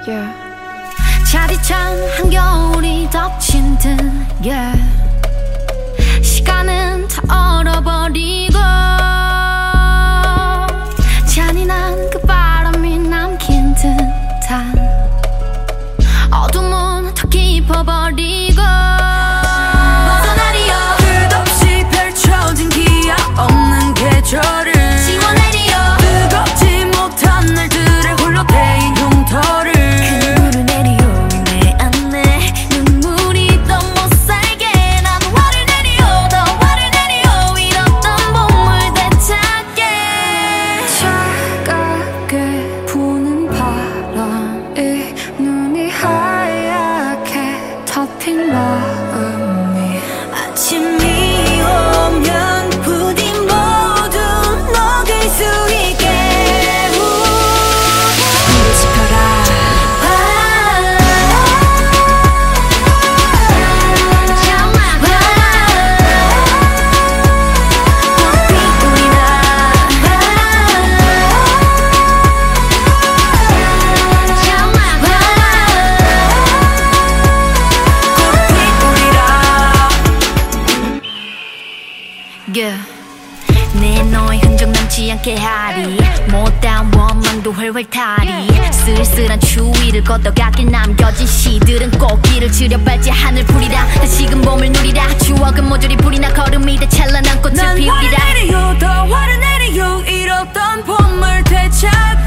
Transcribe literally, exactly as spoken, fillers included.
yeah. 차디찬 한겨울이 덮친 듯 yeah. 시간은 다 얼어버리고 잔인한 그 바람이 남긴 듯한 어둠은 더 깊어버리고 벗어나리요 끝없이 펼쳐진 기약 없는 계절을 지워내리요 뜨겁지 못한 날들의 홀로 데인 흉터를 그 눈물을 내리요 내 안에 눈물이 더 못살게 난 화를 내리요 더 화를 내리요 잃었던 봄을 되찾게 차갑게 부는 바람이 눈이 하얗게 덮인 마음이 아침이 오면 부디 모두 녹을 수 있게 불을 지펴라 yeah. 내 너의 흔적 남지 않게 하리 못다운 원망도 훨훨 타리 쓸쓸한 추위를 걷어가길 남겨진 시들은 꽃길을 지려발지 하늘 풀이라 다시금 봄을 누리라 추억은 모조리 불이 나 걸음이 돼 찬란한 꽃을 피우리라 난 화를 내리요 더 화를 내리요 잃었던 봄을 되찾고